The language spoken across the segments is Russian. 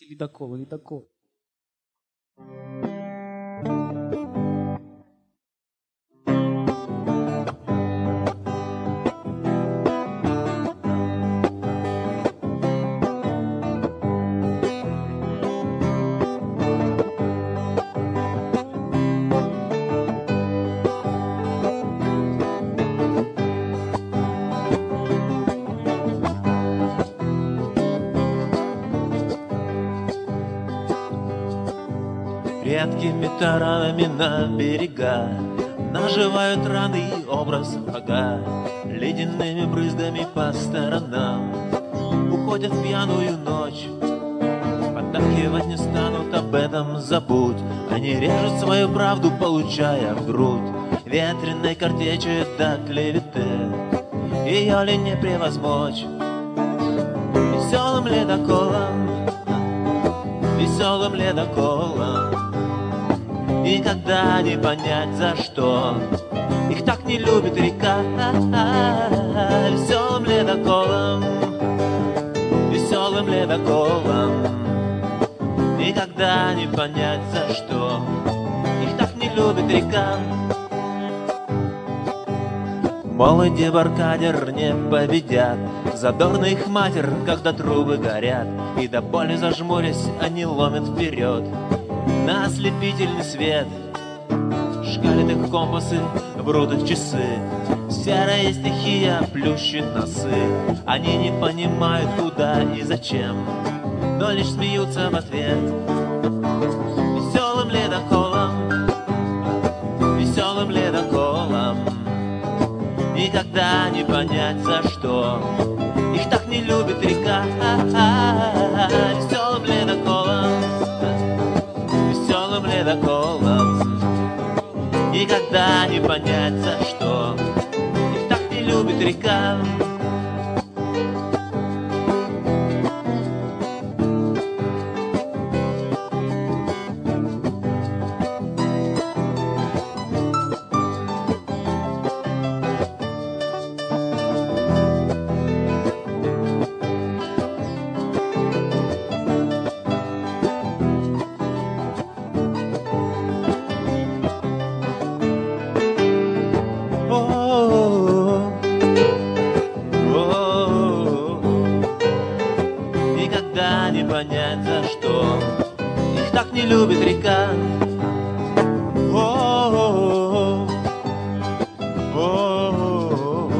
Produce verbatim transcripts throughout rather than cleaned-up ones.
Ледокол, ледокол. Редкими таранами на берега наживают раны и образ врага. Ледяными брызгами по сторонам уходят в пьяную ночь. Поддакивать не станут, об этом забудь. Они режут свою правду, получая в грудь ветреной картечью до клеветы. Ее ли не превозмочь веселым ледоколом, веселым ледоколом? Никогда не понять, за что их так не любит река. Веселым ледоколом, веселым ледоколом. Никогда не понять, за что их так не любит река. Молодь дебаркадер не победят, задорный их матер, когда трубы горят, и до боли зажмурясь, они ломят вперед на ослепительный свет. Шкалят их компасы, врут их часы, серая стихия плющит носы. Они не понимают, куда и зачем, но лишь смеются в ответ. Веселым ледоколом, веселым ледоколом. Никогда не понять, за что их так не любит река. Веселым ледоколом, веселым ледоколом. Никогда не понять, за что их так не любит река. Не понять, за что их так не любит река. О-о-о, о-о-о.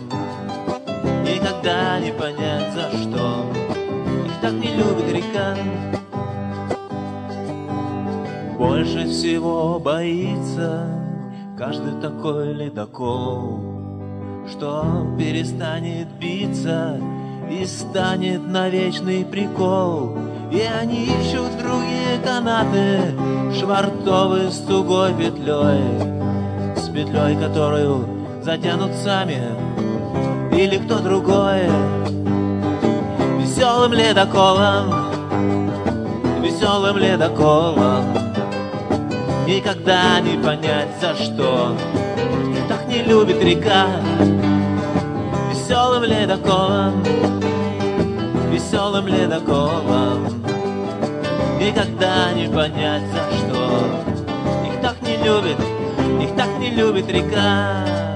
Никогда не понять, за что их так не любит река. Больше всего боится каждый такой ледокол, что перестанет биться и станет на вечный прикол. И они ищут другие канаты, швартовые с тугой петлей, с петлей, которую затянут сами или кто другой. Веселым ледоколом, веселым ледоколом. Никогда не понять, за что их так не любит река. Веселым ледоколом, веселым ледоколом. Никогда не понять, за что их так не любит, их так не любит река.